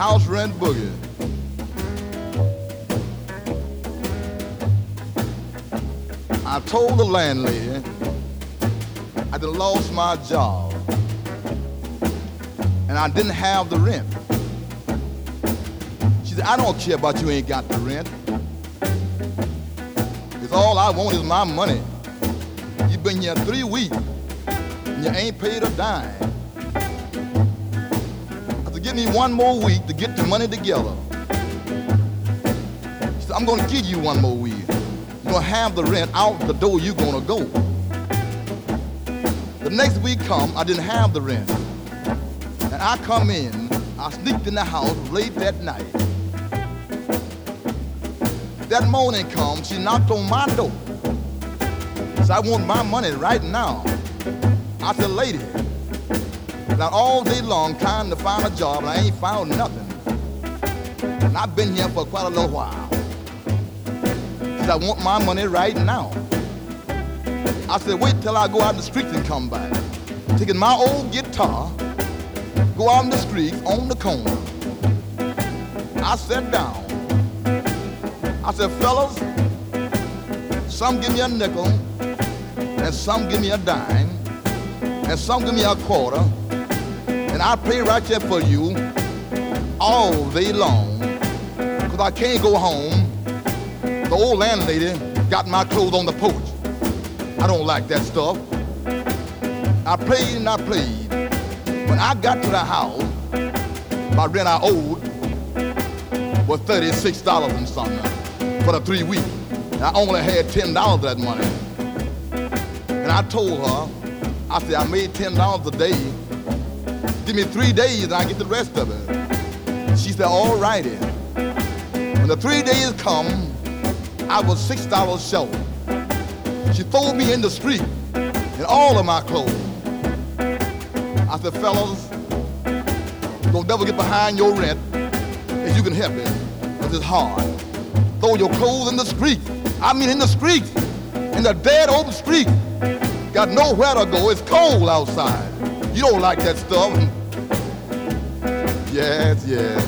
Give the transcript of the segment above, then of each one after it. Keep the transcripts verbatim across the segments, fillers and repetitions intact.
house rent boogie. I told the landlady I done lost my job and I didn't have the rent. She said, I don't care about you ain't got the rent. Because all I want is my money. You've been here three weeks and you ain't paid a dime. I said, give me one more week to get the money together. She said, I'm gonna give you one more week. You're gonna have the rent out the door you're gonna go. The next week come, I didn't have the rent. And I come in, I sneaked in the house late that night. That morning come, she knocked on my door. Said, I want my money right now. I said, lady, now all day long trying to find a job and I ain't found nothing. And I've been here for quite a little while. I want my money right now. I said, wait till I go out in the streets and come back. Taking my old guitar, go out in the streets on the corner. I sat down. I said, fellas, some give me a nickel, and some give me a dime, and some give me a quarter, and I pay right there for you all day long, because I can't go home. The old landlady got my clothes on the porch. I don't like that stuff. I prayed and I prayed. When I got to the house, my rent I owed was thirty-six dollars and something for the three weeks. And I only had ten dollars of that money. And I told her, I said, I made ten dollars a day. Give me three days and I get the rest of it. She said, all righty. When the three days come, I was six dollars short. She threw me in the street in all of my clothes. I said, fellas, don't never get behind your rent if you can help it, because it's hard. Throw your clothes in the street. I mean in the street, in the dead open street. Got nowhere to go, it's cold outside. You don't like that stuff. Yes, yes.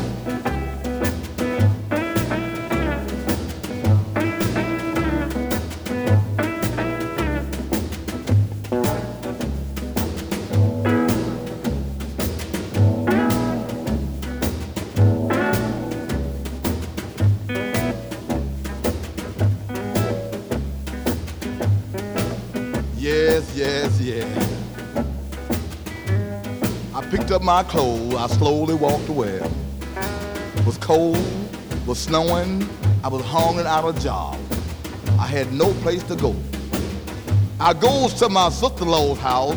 Yes, yes, yes. I picked up my clothes, I slowly walked away. It was cold, it was snowing, I was hungry out of job. I had no place to go. I goes to my sister-in-law's house.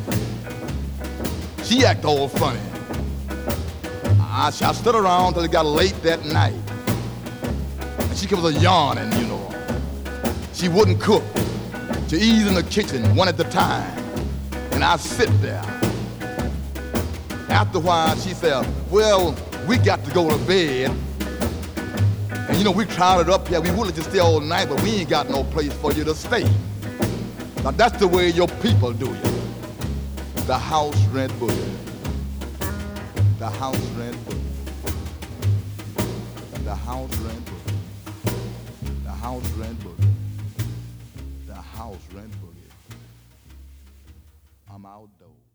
She acted all funny. I, I stood around till it got late that night. And she kept a yarning, you know. She wouldn't cook. She eat in the kitchen one at a time. And I sit there. After a while, she said, well, we got to go to bed. And you know, we crowded up here. We would like to stay all night, but we ain't got no place for you to stay. Now that's the way your people do you. The house rent boogie. The house rent boogie. The house rent boogie. The house rent boogie. The house rent boogie. I'm out though.